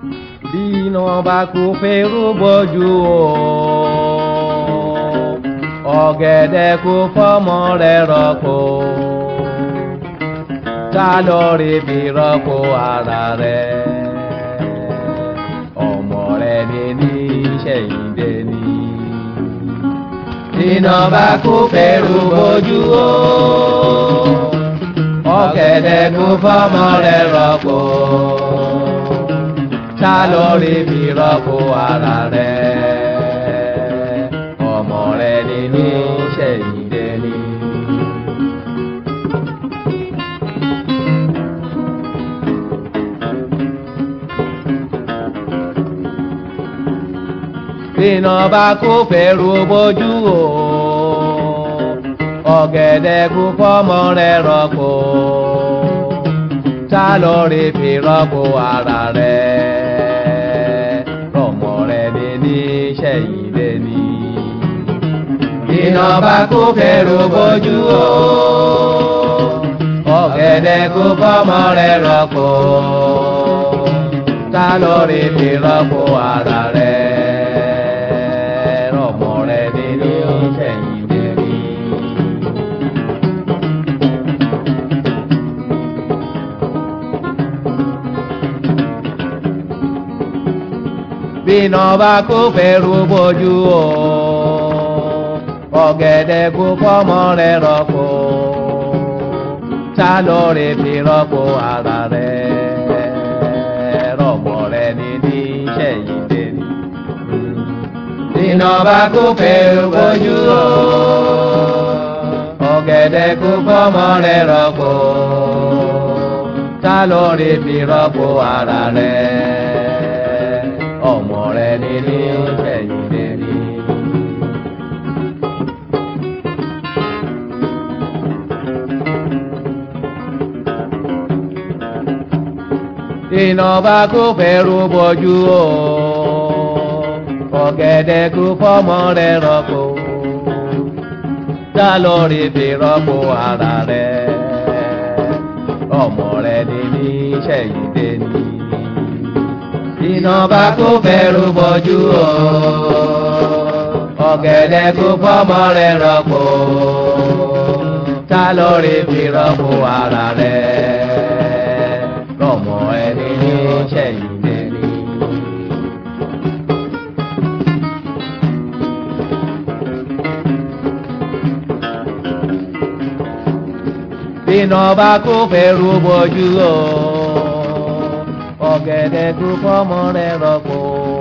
bí iná bá kó fẹ́rù bọ́jú o ọ̀gẹ̀dẹ̀ kó fọ́mọ rẹ̀ rọ́pò ta ló rí bí rọ́pò ara rẹ̀ ọmọ rẹ̀ ní Ṣẹ̀yìndé ni. Iná bá kó fẹ́rù bọ́jú o ọ̀gẹ̀dẹ̀ kó fọ́mọ rẹ̀ rọ́pò ta ló rí bí rọ́pò ara rẹ̀ ọmọ rẹ̀ ní Ṣẹ̀yìndé ni. Iná bá kó fẹ́rù bọ́jú o ọ̀gẹ̀dẹ̀ kó fọ́mọ rẹ̀ rọ́pò ta ló rí bí rọ́pò ara rẹ̀ ọmọ rẹ̀ ní Ṣẹ̀yìndé ni. Iná bá kó fẹ́rù bọ́jú o ọ̀gẹ̀dẹ̀ kó fọ́mọ rẹ̀ rọ́pò ta ló rí bí rọ́pò ara rẹ̀. Iná bá kó fẹ́rù bọ́jú o ọ̀gẹ̀dẹ̀ kó fọ́mọ rẹ̀ rọ́pò ta ló rí bí rọ́pò ara rẹ̀ ọmọ rẹ̀ ní Ṣẹ̀yìndé ni. Iná bá kó fẹ́rù bọ́jú o ọ̀gẹ̀dẹ̀ kó fọ́mọ rẹ̀ rọ́pò ta ló rí bí rọ́pò ara rẹ̀ ọmọ rẹ̀ ní Ṣẹ̀yìndé ni. Iná bá kó fẹ́rù bọ́jú o ọ̀gẹ̀dẹ̀ kó fọ́mọ rẹ̀ rọ́pò ta ló rí bí rọ́pò ara rẹ̀ ọmọ rẹ̀ ní Ṣẹ̀yìndé ni. Iná bá kó fẹ́rù bọ́jú o ọ̀gẹ̀dẹ̀ kó fọ́mọ rẹ̀ rọ́pò ta ló rí bí rọ́pò ara rẹ̀ ọmọ ẹni ní Ṣẹ̀yìndé ni. Iná bá kó fẹ́rù bọ́jú o ọ̀gẹ̀dẹ̀ kó fọ́mọ rẹ̀ rọ́pò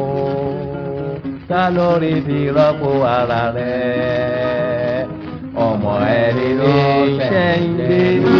ta ló rí bí rọ́pò ara rẹ̀ ọmọ ẹni ní Ṣẹ̀yìndé ni.